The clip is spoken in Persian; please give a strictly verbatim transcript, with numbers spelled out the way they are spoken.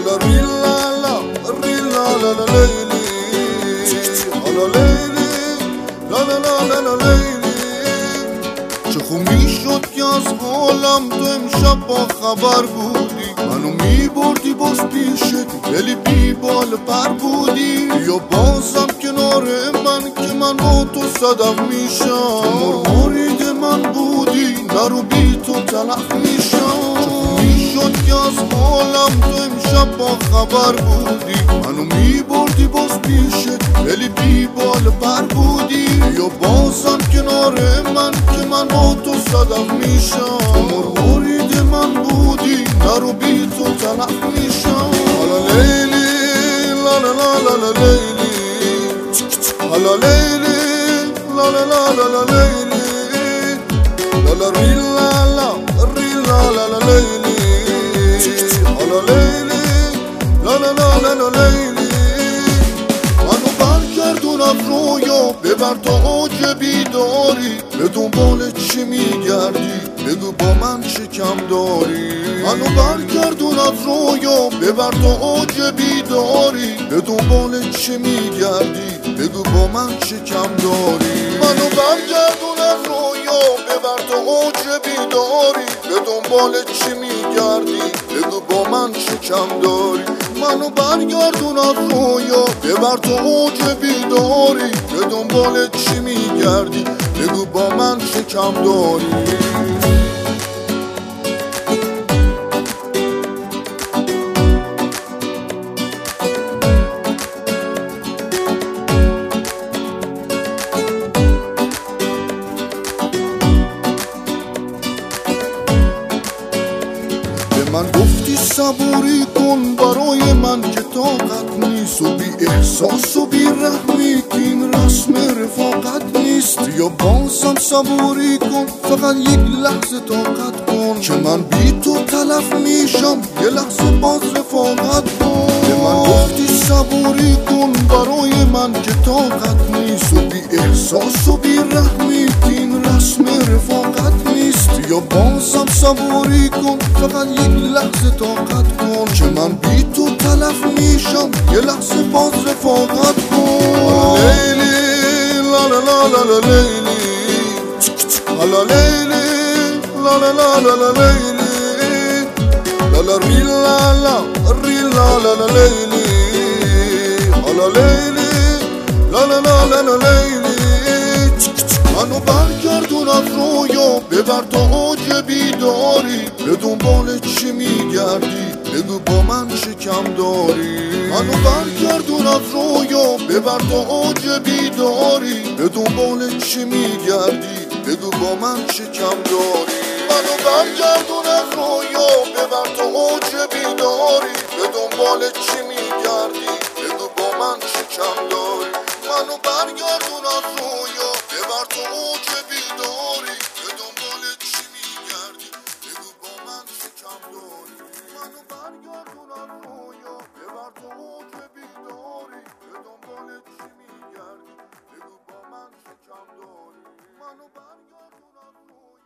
لالا ریلا ریلا لالا لیلی لالا لیلی لالا لالا لالا لیلی. چه خوب میشد که از حالم تو امشب با خبر بودی، منو میبردی باز پیشت دلی بی بال پر بودی. یا بازم کنار من که من با تو صدف میشم، مرمارید من بودی نرو بی تو تلف میشم. چه خوب میشد که از حالم تو امشب با خبر بودی، منو میبردی باز پیشت دلی بی بال پر بودی. یا بازم کنار من که من با تو صدف میشم، مرمارید من بودی نرو بی تو تلف میشم. لالا لیلی لالا لالا لالا لیلی لالا لیلی لالا لالا لالا لیلی لالا ریلا ریلا لالا لیلی لالا لیلی لالا لالا لالا لیلی. منو برگردون از رویا ببر تا اوج بیداری، به دنبال چی میگردی بگو با من چه کم داری. منو برگردون از رویا ببر تا اوج بیداری، به دنبال چی میگردی بگو با من چه کم داری. منو برگردون از رویا ببر تا اوج بیداری، به دنبال چی میگردی بگو با من چه کم داری. منو برگردون از رویا ببر تا اوج بیداری، به دنبال چی میگردی بگو با من چه کم داری. من گفتی صبوری کن برای من که طاقت نیست، و بی احساس و بی رحمی که این رسم رفاقت نیست. یا بازم صبوری کن فقط یک لحظه طاقت کن که من بی تو تلف میشم، یه لحظه باز رفاقت کن. به من گفتی صبوری کن برای من که طاقت نیست، و بی احساس و بی رحمی که این رسم رفاقت نیست. یا بازم صبوری کن فقط یک لحظه طاقت کن که من بی تو تلف میشم، یه لحظه باز رفاقت کن. لیلی لالا لالا لالا لیلی لالا لیلی لالا لالا لالا لیلی لالا ریلا ریلا لالا لیلی لالا لیلی لالا لالا لالا لیلی. منو برگردون از رویا ببر تا اوج بیداری، به دنبال چی میگردی بگو با من چه کم داری. منو برگردون از رویا ببر تا اوج بیداری، به دنبال چی میگردی بگو با من چه کم داری. منو برگردون از رویا ببر تا اوج بیداری، به دنبال چی میگردی بگو با من چه کم داری. منو برگردون از رویا ببر تا اوج بیداری، به دنبال چی میگردی بگو با من چه کم داری. منو برگردون از رویا ببر تا اوج بیداری، به دنبال چی میگردی بگو با من چه کم داری. منو برگردون از رویا